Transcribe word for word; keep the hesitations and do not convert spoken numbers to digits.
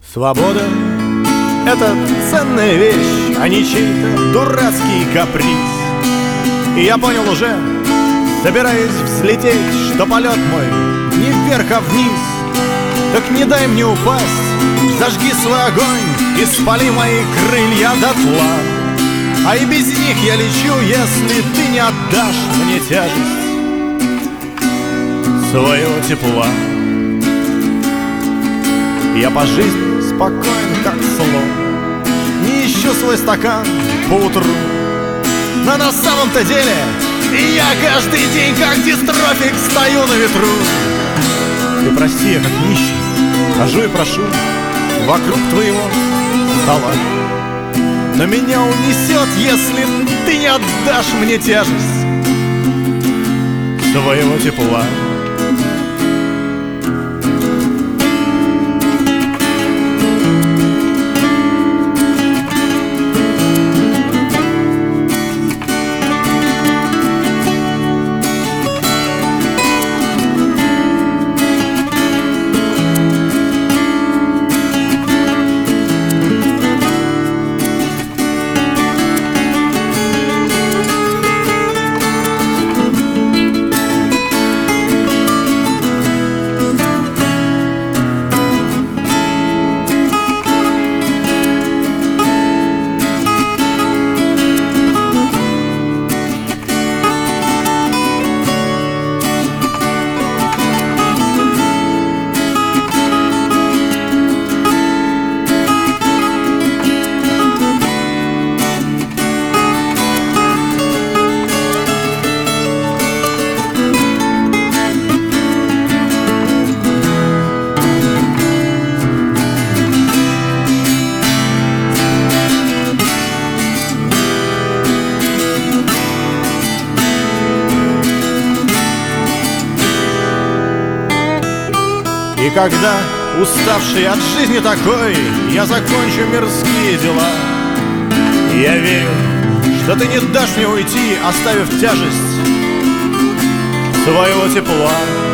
Свобода — это ценная вещь, а не чей-то дурацкий каприз. И я понял уже, собираясь взлететь, что полет мой не вверх, а вниз. Так не дай мне упасть, зажги свой огонь и спали мои крылья дотла. А и без них я лечу, если ты не отдашь мне тяжесть своего тепла. Я по жизни спокоен, как слон, не ищу свой стакан поутру. Но на самом-то деле я каждый день, как дистрофик, стою на ветру. Ты прости, я как нищий хожу и прошу вокруг твоего стола, но меня унесет, если ты не отдашь мне тяжесть своего тепла. И когда, уставший от жизни такой, я закончу мирские дела, я верю, что ты не дашь мне уйти, оставив тяжесть своего тепла.